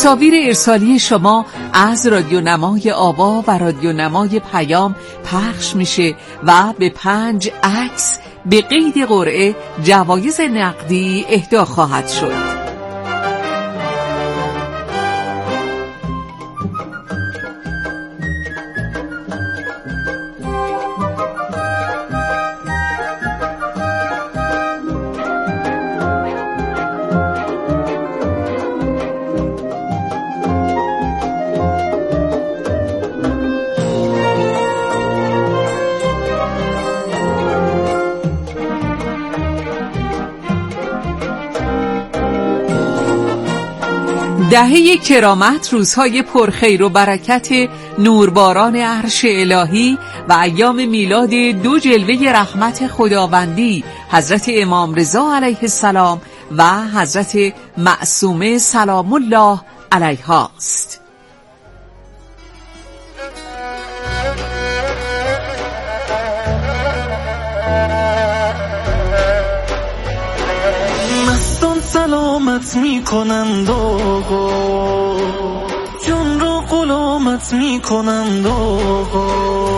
تصاویر ارسالی شما از رادیو نمای آوا و رادیو نمای پیام پخش میشه و به 5 عکس به قید قرعه جوایز نقدی اهدا خواهد شد. دهه کرامت، روزهای پرخیر و برکت نورباران عرش الهی و ایام میلاد 2 جلوه رحمت خداوندی حضرت امام رضا علیه السلام و حضرت معصومه سلام الله علیها است. سلامت می کنند آقا، جان را غلامت می کنند آقا،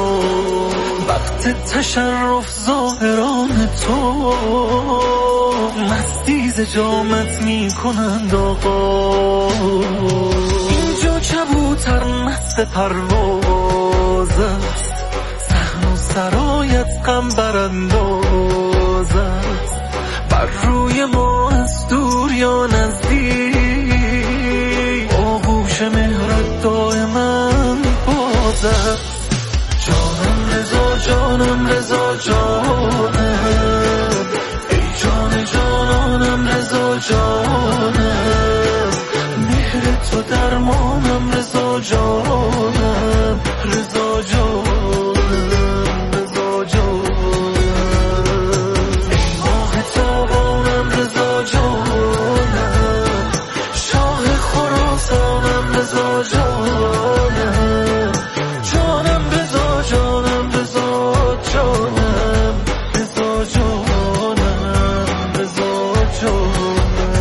وقت تشرف ظاهران تو مستی ز جامت می کنند آقا. اینجا کبوتر مست پرواز است، صحن و سرایت غم برانداز است، بر روی ما از دور یا نزدیک آغوش مهرت دائما باز است. جانم رضا جانم رضا جانم، ای جان جانانم رضا جانم، مهر تو درمانم رضا جانم رضا جانم رضا جانم، ای ماه تابانم رضا جانم، شاه خراسانم رضا جانم، جانم رضا جانم رضا جانم رضا جانم رضا جانم.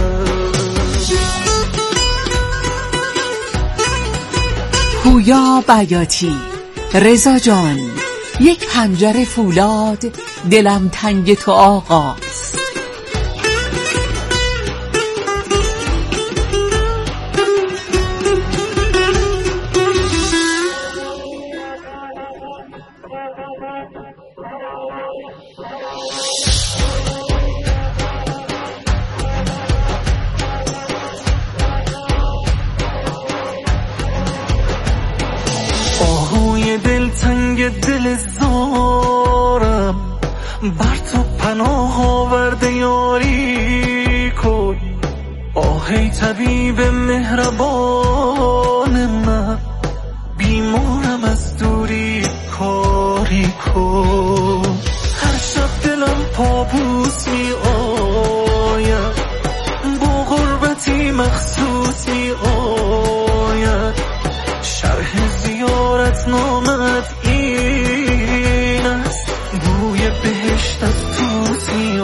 پویا بیاتی: رضا جان، یک پنجره فولاد، دلم تنگ تو آقاست. آهوی دلتنگ دل زارم، بر تو پناه آورده یاری کن. آهی طبیب مهربان من، بیمارم از دوری کاری کن. هر شب دلم پابوس می آید، با غربتی مخصوص می آید. شرح زیارت نامت این است، بوی بهشت از توت می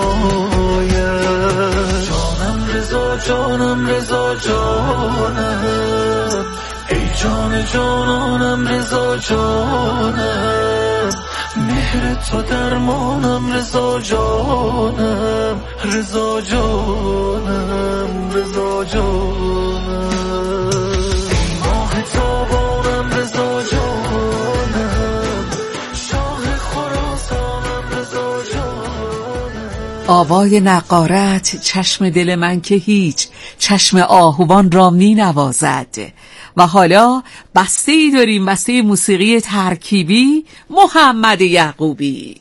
آید. جانم رضا جانم رضا جانم، ای جان جانانم رضا جانم، مهر تو درمانم رضا جانم رضا جانم رضا جانم، ای ماه تابانم رضا جانم، شاه خراسانم رضا جانم. آوای نقارت چشم دل من که هیچ، چشم آهوان را می نوازد. و حالا بسته‌ای داریم، بسته موسیقی ترکیبی محمد یعقوبی.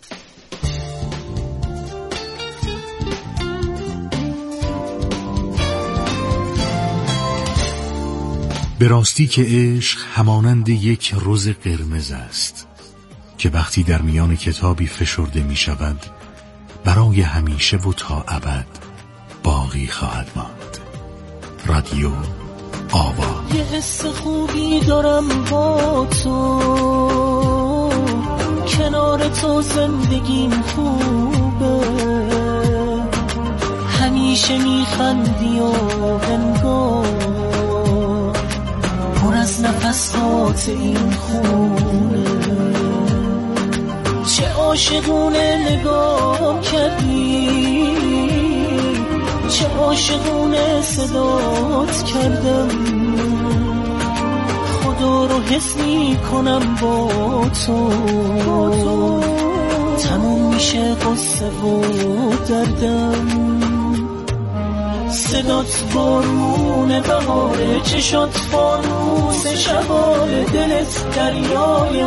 به راستی که عشق همانند یک رز قرمز است که وقتی در میان کتابی فشرده می شود برای همیشه و تا ابد باقی خواهد ماند. رادیو آوا. یه حس خوبی دارم با تو، کنار تو زندگیم خوبه، همیشه میخندی و هنگام نفسات این خونه. چه عاشقونه نگاه کردی، چه عاشقونه صدات کردم. خدا رو حس می کنم با تو، تموم میشه قصه و دردم. صدات بارون بهاره، چشات فانوس شباره، دلت دریای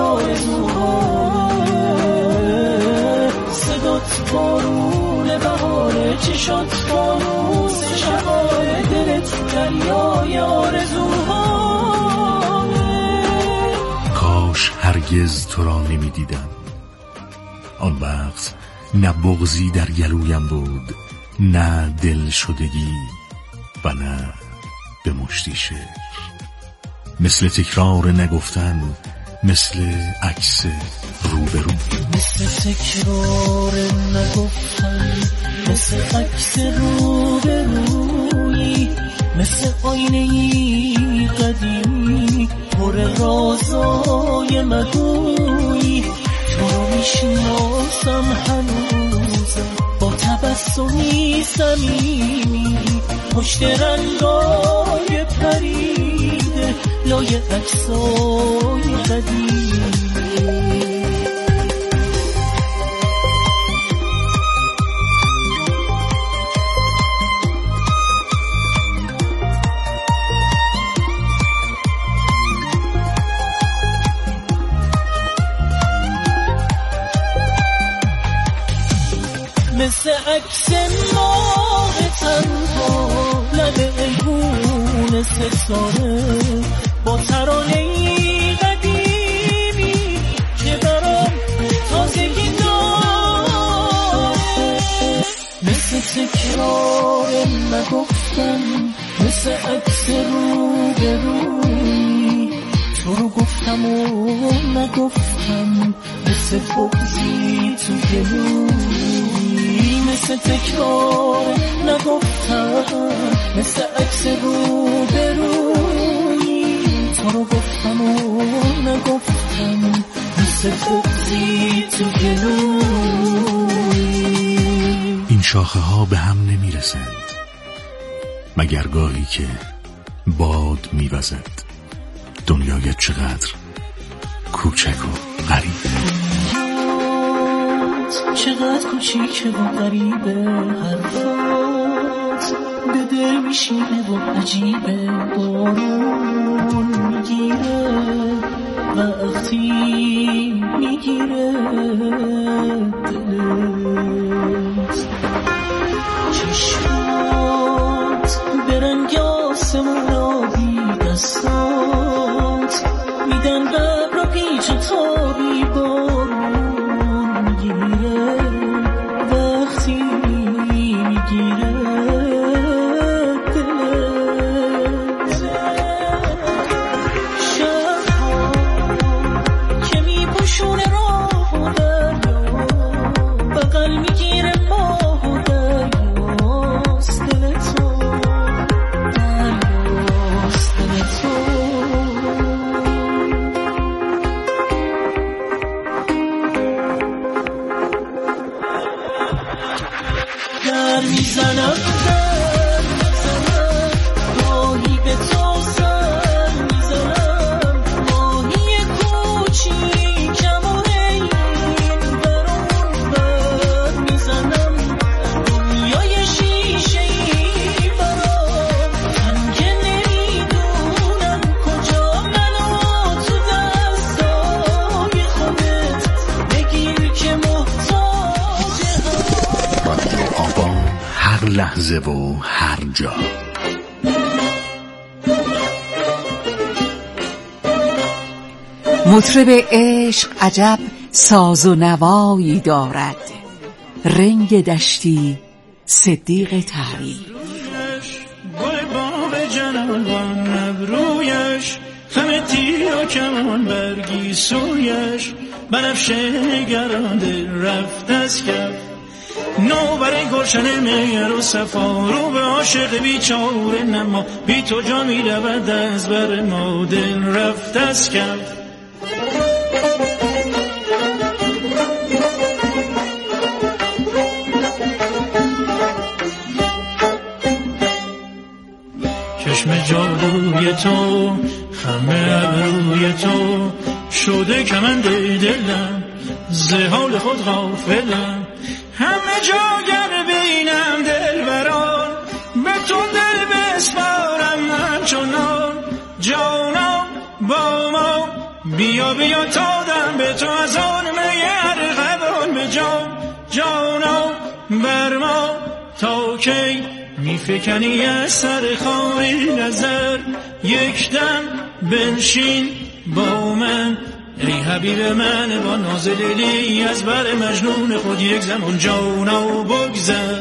آرزوهاره. صدات بارون بهاره، چشات فانوس شباره، دلت دریای آرزوهاره. کاش هرگز تو را نمی دیدم، آن وقت نه بغضی در گلویم بود، نه دل شدگی و نه به مشتی شعر. مثل تکرار نگفتن، مثل عکس روبرو. مثل تکرار نگفتن، مثل عکس روبرویی، مثل آینه‌ای قدیمی پر رازای مگویی. تو رو میشناسم هنوزم با تبسمی صمیمی، پشت رنگای پریده لای عکسای قدیمی. مثل عکس ماه تنها لب ایوون ستاره، با ترانه‌ای قدیمی که برام تازگی داره. مثل تکرار نگفتن، مثل عکس روبرویی، تو رو گفتم و نگفتم، مثل بغضی تو گلویی. مثل تکرار نگفتم، مثل عکس روبرویی، تو رو گفتم و نگفتم، مثل بغضی تو گلویی. این شاخه ها به هم نمی رسند مگر گاهی که باد می وزد. دنیای چقدر کوچک و غریبه، چقدر کوچیکه و غریبه. حرفات به دل میشینه و عجیبه. بارون میگیره وقتی میگیره دلت. چشمات به رنگ آسمون آبی، دستات میدن ببر و پیچ و تابی. بارون میگیره وقتی میگیره دلت. شبها که میپوشونه راه و دریا، بغل میگیره ماه و دریاست دلتو، دریاست دلتو. در میزنم راهی به تو سر میزنم، ماهی کوچیکم و این برون بر میزنم. دنیای شیشه‌ای برام تنگه، نمیدونم کجا منو تو دستای خودت بگیر که محتاجم. رادیو آبان، هر لحظه و هر جا. مطرب عشق عجب ساز و نوایی دارد، رنگ دشتی صدیق طهری. گل باغ جنان ابرویش، خم تیر و کمان برگی سویش، بنفشه نگران دل رفت از کف. نوبر گلشن مهر و صفا رو به عاشق بیچاره نما بی تو جا می رود از بر ما دل رفت از کف چشم جادوی تو خم ابروی تو شده کمند دلم ز حال خود غافلم همه جا گر بینم دلبران به تو دل بسپارم من چنان جانم با ما بیا بیا تا دم به تو از آن می ارغوان به جانم بر ما تا کی میفکنی از سر خاری نظر یک دم بنشین با من ای حبیب من با ناز لیلی از بر مجنون خود یک زمان جانا بگذر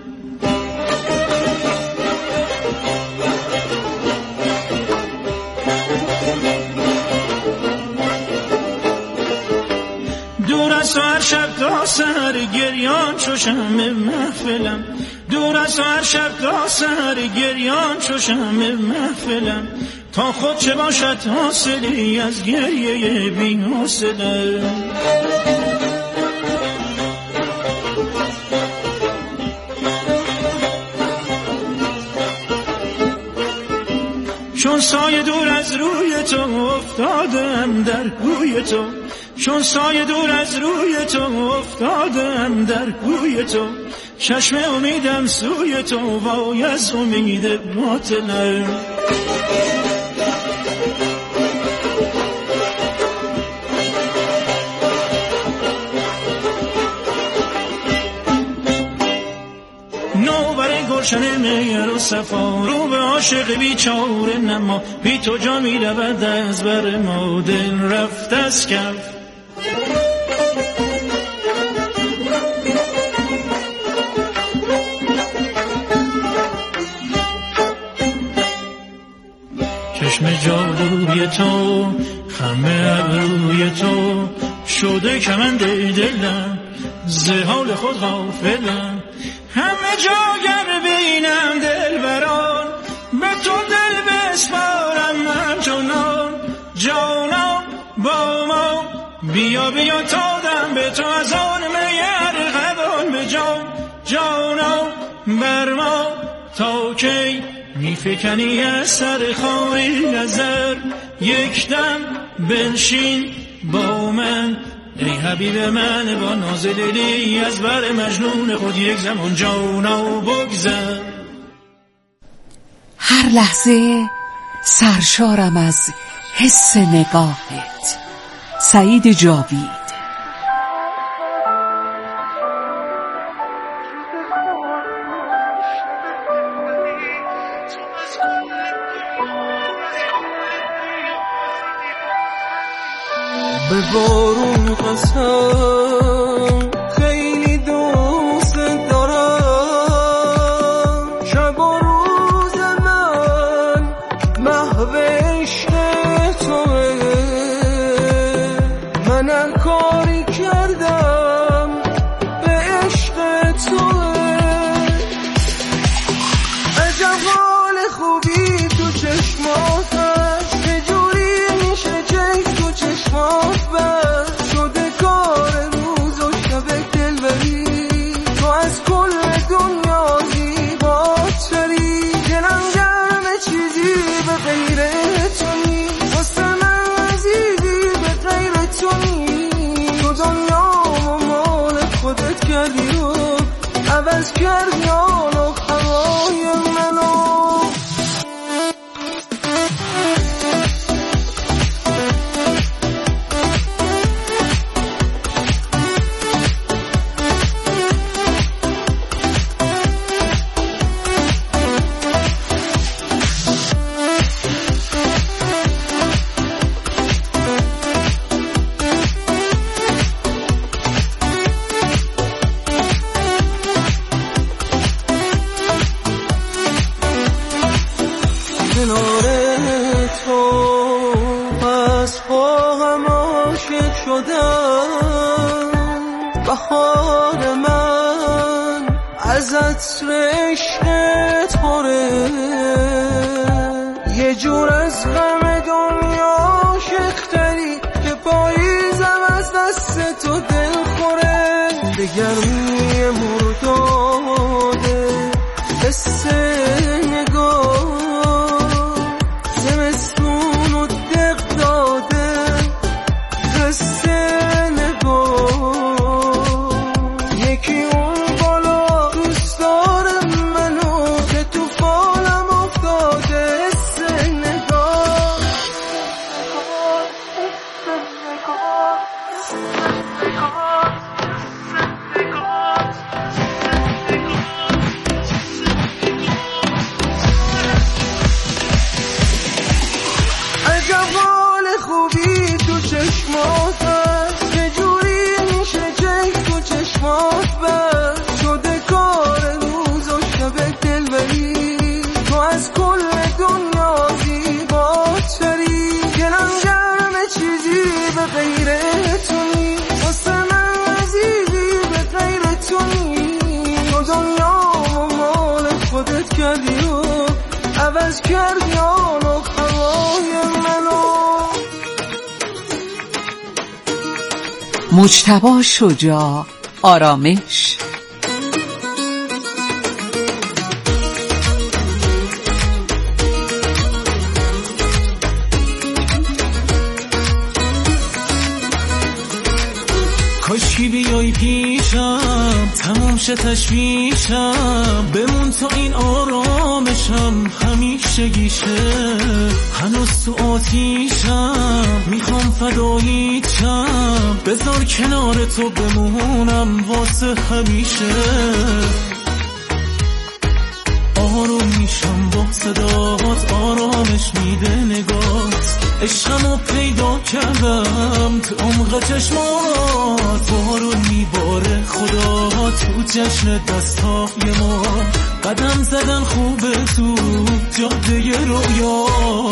دور از هر شب تا سر گریان چو شمع محفلم دور از هر شب تا سر گریان چو شمع محفلم تا خود چه باشد حاصلی از گریه بی حاصله چون سایه دور از روی تو افتادم در کوی تو چون سایه دور از روی تو افتادم در کوی تو چشم امیدم سوی تو وای از امید باطلم نوبر گلشن مهر و صفا رو به عاشق بیچاره نما بی تو جا می رود از بر ما دل رفت از کف چشم جادوی تو خم ابروی تو شده کمند دلم ز حال خود غافلم همه جا گر بینم دلبران به تو دل بسپارم من چنان جانم با ما بیا بیا تا دم به تو از آن می ارغوان به جانم بر ما تا کی میفکنی از سر خاری نظر یک دم بنشین با من ای حبیب من با ناز لیلی از بر مجنون خود یک زمان جانا بگذر هر لحظه سرشارم از حس نگاهت. سعید جاوید. به بارون قسم خیلی دوست دارم شب و روز من محو عشق توه من هر کاری کردم به عشق توه عجب حال خوبی تو چشمات هست چجوری میشه چشم تو چشمات بست شده کار روز و شب دلبری تو از کل دنیا زیباتری دلم گرم چیزی به غیر تو نیست واسه من عزیزی به غیر تو نیست تو دنیا و مال خودت کردی و عوض کردی حال و هوای منو کنار تو پس با هم عاشق شدم بهار من از عطر عشقت پره، یه جور از غم دنیا شختری که پاییزم از دست تو دل خوره. به گرمی مرداده حس نگاه، زمستون و دق داده حس نگاه. یکی اون بالا دوست داره منو که تو فالم افتاده حس نگاه. عجب حال خوبی تو چشمات هست، یه جوری میشه چشم تو چشمات بست. شده کار روز و شب دلبری، تو از کل دنیا زیباتری. دلم گرم چیزی به غیر تو نیست، واسه من عزیزی به غیر تو نیست. تو دنیا و مال خودت کردی و عوض کردی آن و هوای منو. مجتبی شجاع، آرامش. کاشکی بیای پیشم تمام شه تشویشم، بمون تا این آرامشم همیشه گیشه. هنوز تو آتیشم میخوام فداییتم، بذار کنار تو بمونم واسه همیشه. آروم میشم با صدات، آرامش میده نگات. عشقمو پیدا کردم تو عمق چشمات، بارون میباره خدا تو جشن دستای ما. قدم زدن خوبه تو جاده رویا،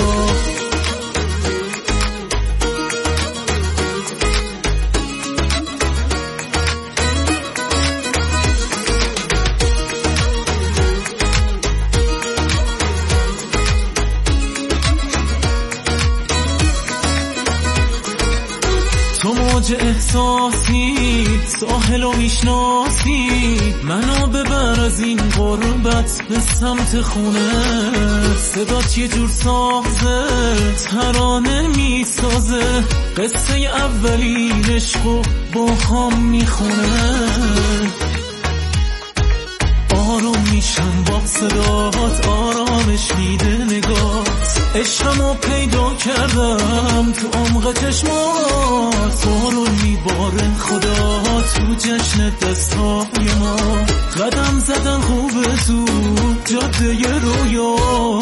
تو موج احساسی ساحلو میشناسی. منو ببر از این غربت به سمت خونه، صدات یه جور سازه ترانه میسازه. قصه اولین عشقو با هم میخونه. آروم میشم با صدات، آرامش میده نگات. عشقمو پیدا کردم تو عمق چشمات، بارون میباره خدا تو جشن دستای ما. قدم زدن خوبه تو جاده رویا.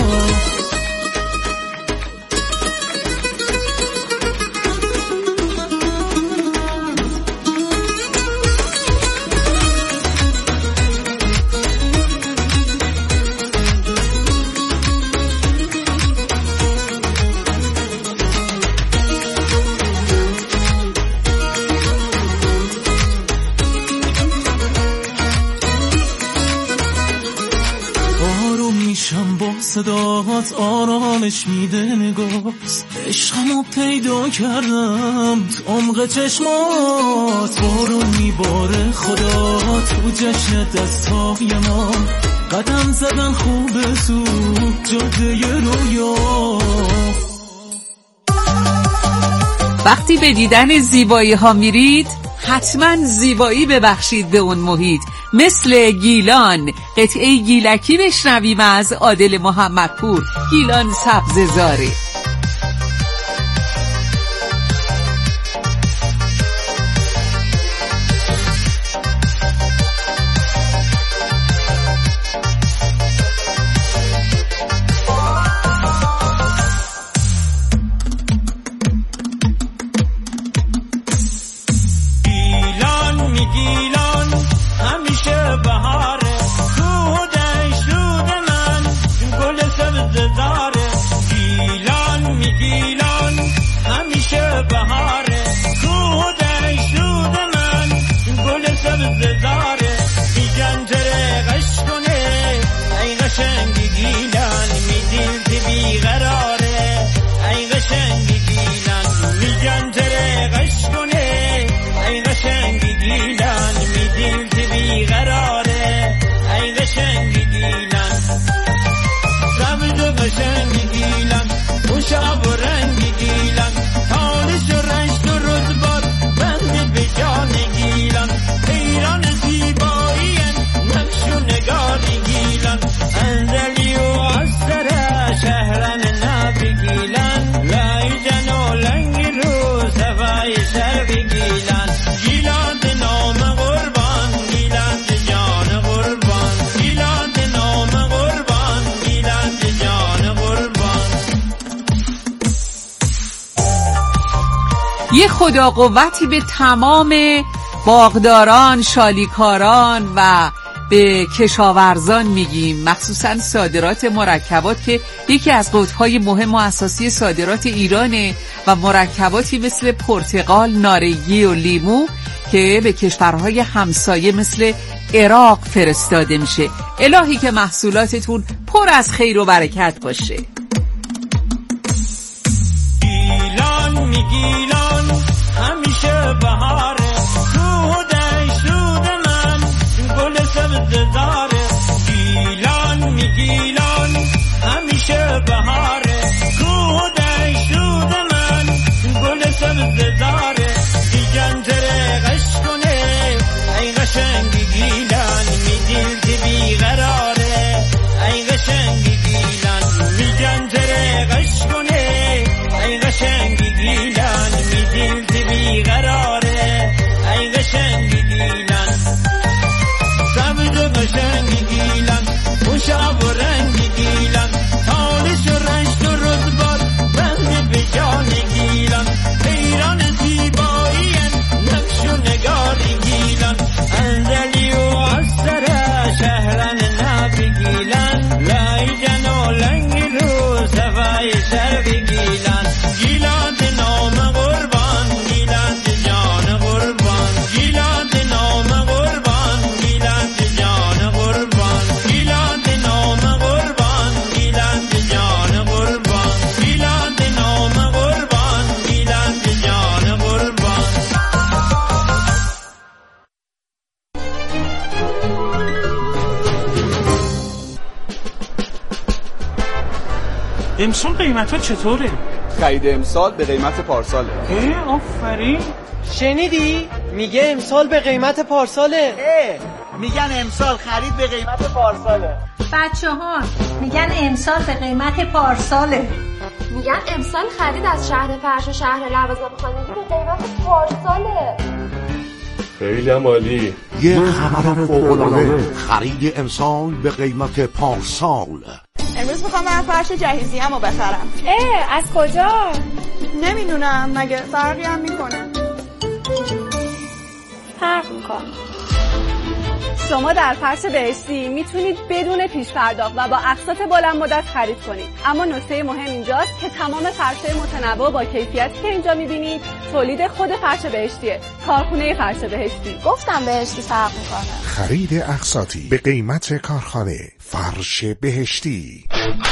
صدات آرامش میده نگات. عشقمو پیدا کردم تو عمق چشمات، بارون میباره خدا تو جشن دستای ما. قدم زدن خوبه تو جاده رویا. وقتی به دیدن زیبایی ها میرید حتما زیبایی ببخشید به اون محیط. مثل گیلان، قطعه گیلکی بشنویم از عادل محمدپور. گیلان سبززاره. گیلان خدا قوتی به تمام باغداران، شالیکاران و به کشاورزان میگیم، مخصوصا صادرات مرکبات که یکی از قطب‌های مهم و اساسی صادرات ایرانه و مرکباتی مثل پرتقال، نارنگی و لیمو که به کشورهای همسایه مثل عراق فرستاده میشه. الهی که محصولاتتون پر از خیر و برکت باشه. گیلان می گیلان همیشه بهاره، تو دشت من گل سبز داره. گیلان می گیلان همیشه بهاره، تو دشت من گل سبز داره. دیگن درقش کنه ای قشنگ گیلان، می دل بیقراره ای قشنگ گیلان. میگن درقش کنه ای قشنگ گیلان، می دل بیقراره ای قشنگ گیلان. سبز و قشنگ گیلان، خوشاب و رنگ گیلان، تالش و رشت و رزبار بند به جان گیلان. ایران زیبایی نقش و نگار گیلان، اندلی و اثر شهران نبی گیلان. لایجن و لنگ رو صفای شرق گیلان. گیلان نام قربان، گیلان جان قربان. گیلان نام قربان، گیلان جان قربان. گیلان نام قربان، گیلان جان قربان. گیلان نام قربان، گیلان جان قربان. امسال قیمت ها چطوره؟ خرید امسال به قیمت پارساله. آفرین. شنیدی؟ میگه امسال به قیمت پارساله. میگن امسال خرید به قیمت پارساله. بچه‌ها میگن امسال به قیمت پارساله. میگن امسال خرید از شهر فرش و شهر لوازم خانگی به قیمت پارساله. خیلی عالی. یه خبر فوق‌العاده، خرید امسال به قیمت پارسال. امروز میخوام من فرش جهیزیه‌مو بخرم. از کجا؟ نمیدونم، مگه فرقی هم میکنه؟ فرق میکنه. شما در فرش بهشتی میتونید بدون پیش پرداخت و با اقساط بلند مدت خرید کنید، اما نکته مهم اینجاست که تمام فرش‌های متنوع با کیفیتی که اینجا میبینید تولید خود فرش بهشتیه، کارخونه فرش بهشتی. گفتم بهشتی فرق میکنه. خرید اقساطی به قیمت کارخانه فرش بهشتی.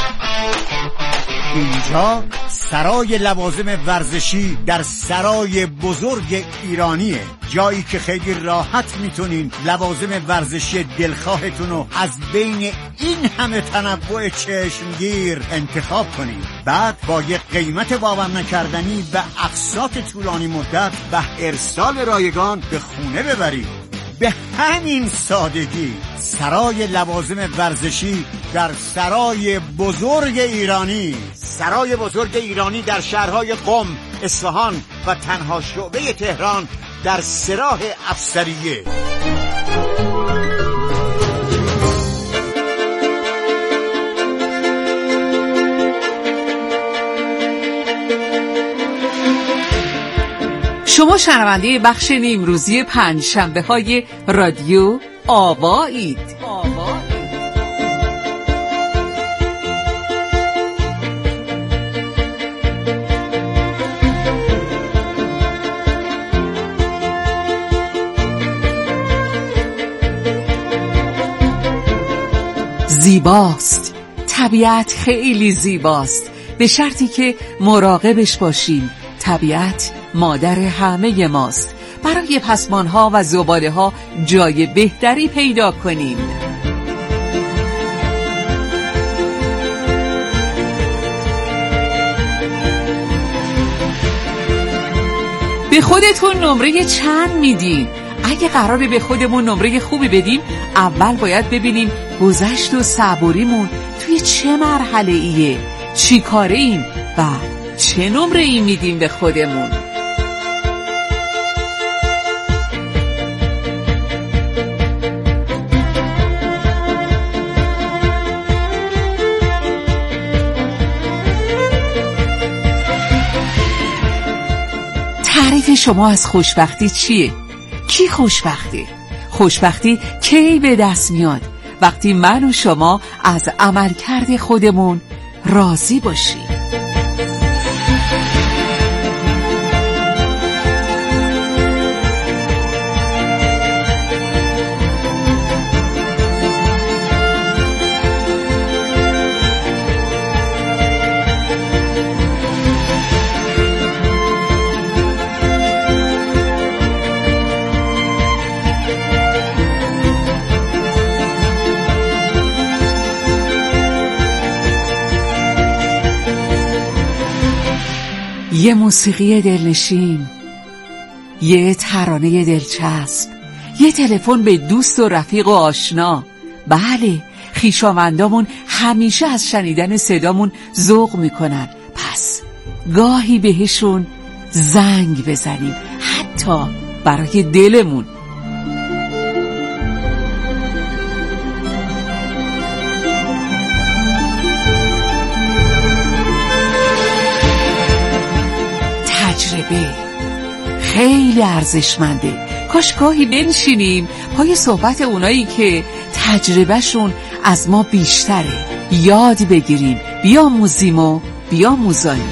اینجا سرای لوازم ورزشی در سرای بزرگ ایرانیه، جایی که خیلی راحت میتونین لوازم ورزشی دلخواهتون رو از بین این همه تنوع چشمگیر انتخاب کنین، بعد با یک قیمت باور نکردنی و اقساط طولانی مدت و ارسال رایگان به خونه ببرید. به همین سادگی سرای لوازم ورزشی در سرای بزرگ ایرانی. سرای بزرگ ایرانی در شهرهای قم، اصفهان و تنها شعبه تهران در سراح افسریه. شما شنونده بخش نیمروزی پنجشنبه های رادیو آوایید. زیباست، طبیعت خیلی زیباست، به شرطی که مراقبش باشیم. طبیعت مادر همه ماست. برای پسمانها و زباله ها جای بهتری پیدا کنیم. به خودتون نمره چند میدین؟ اگه قراره به خودمون نمره خوبی بدیم، اول باید ببینیم گذشت و صبوریمون توی چه مرحله ایه، چی کاره ایم و چه نمره ای میدیم به خودمون. شما از خوشبختی چیه؟ کی خوشبخته؟ خوشبختی کی به دست میاد؟ وقتی من و شما از عملکرد خودمون راضی باشیم. یه موسیقی دلنشین، یه ترانه دلچسب، یه تلفن به دوست و رفیق و آشنا. بله، خویشاوندامون همیشه از شنیدن صدامون ذوق میکنن، پس گاهی بهشون زنگ بزنیم، حتی برای دلمون. تجربه خیلی ارزشمنده. کاش گاهی بنشینیم پای صحبت اونایی که تجربهشون از ما بیشتره، یاد بگیریم، بیاموزیم و بیاموزانیم.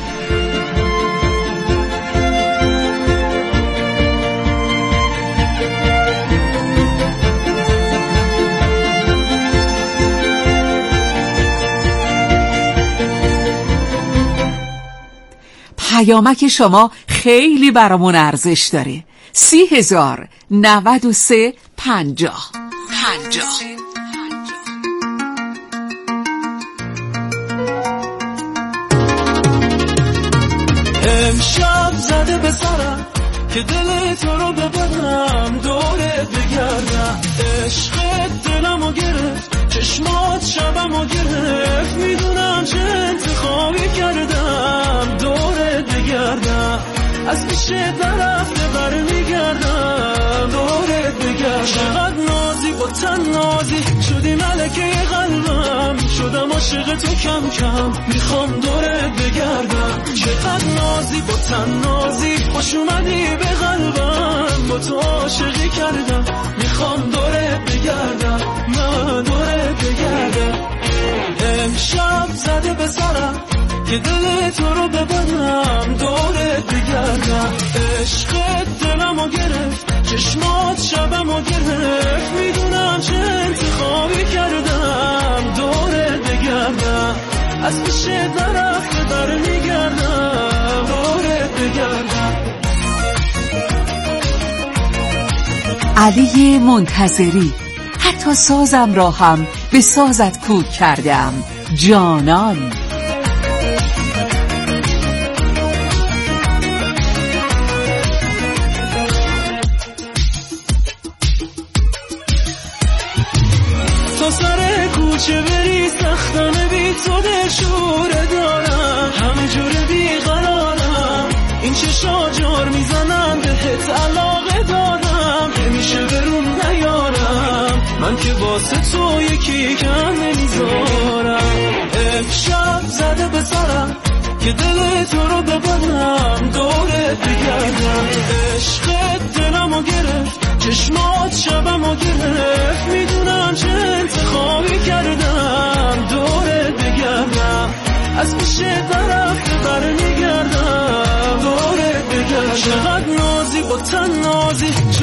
پیامک شما خیلی برامون ارزش داره. 30,093,50. امشب زده به سرم که دل تو رو ببرم، دورت بگردم. عشقت دلمو گرفت، چشمات شبمو گرفت، میدونم چه انتخابی کردم. دورت بگردم، از پیش درفته برمیگردم. دورت بگردم، چقدر نازی با تن نازی شدی ملکه قلبم، شدم عاشق تو کم کم، میخوام دورت بگردم. چقدر نازی با تن نازی خوش اومدی به قلبم، با تو عاشقی کردم، میخوام دورت بگردم، من دورت بگردم. امشب زده به سرم که دل تو رو ببرم، دورت بگردم. عشقت دلمو گرفت، چشمات شبمو گرفت، میدونم چه انتخابی کردم. دورت بگردم، از پیش درخت برمیگردم. دورت بگردم. علی منتظری: حتی سازم را هم به سازت کوک کردم جانان. تا سر کوچه بری سختمه، بی تو دلشوره دارم، همه جوره بیقرارم. این چشا جار میزنن بهت علاقه دارم، نمیشه برون نیارم، من که واسه تو یکی کم نمیذارم. امشب زده به سرم که دل تو رو ببرم، دورت بگردم. عشقت دلمو گرفت، چشمات شبمو گرفت، میدونم چه انتخابی کردم. دورت بگردم، از پیش درخت برمیگردم. دورت بگردم، چقدر نازی با تن نازی